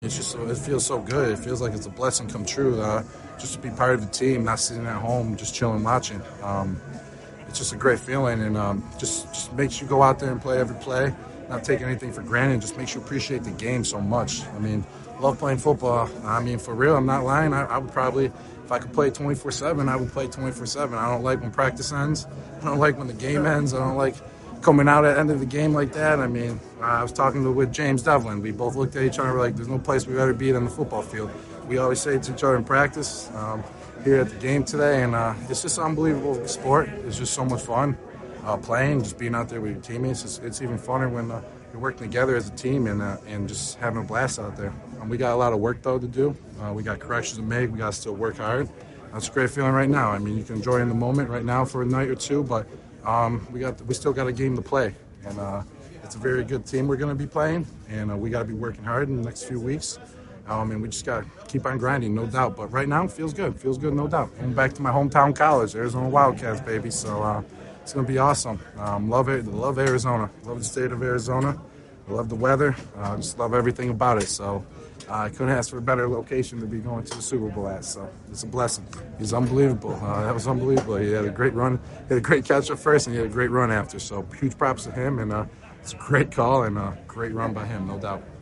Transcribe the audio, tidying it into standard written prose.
it feels so good. It feels like it's a blessing come true just to be part of the team, not sitting at home, just chilling, watching. It's just a great feeling, and just makes you go out there and play every play, not take anything for granted. Just makes you appreciate the game so much. I mean, love playing football. I mean, for real, I'm not lying. I would probably, if I could play 24/7, I would play 24/7. I don't like when practice ends. I don't like when the game ends. I don't like coming out at the end of the game like that. I mean, I was talking with James Devlin. We both looked at each other like, there's no place we'd rather be than the football field. We always say it to each other in practice. Here at the game today, and it's just an unbelievable sport. It's just so much fun playing, just being out there with your teammates. It's even funner when you're working together as a team and just having a blast out there. We got a lot of work though to do. We got corrections to make. We got to still work hard. That's a great feeling right now. I mean, you can enjoy in the moment right now for a night or two, but we still got a game to play, and it's a very good team we're going to be playing, and we got to be working hard in the next few weeks. And we just got to keep on grinding, no doubt. But right now, it feels good. Feels good, no doubt. Going back to my hometown college, Arizona Wildcats, baby. So it's going to be awesome. Love it. Love Arizona. Love the state of Arizona. I love the weather. Just love everything about it. So I couldn't ask for a better location to be going to the Super Bowl at. So it's a blessing. He's unbelievable. That was unbelievable. He had a great run. He had a great catch at first, and he had a great run after. So huge props to him. And it's a great call and a great run by him, no doubt.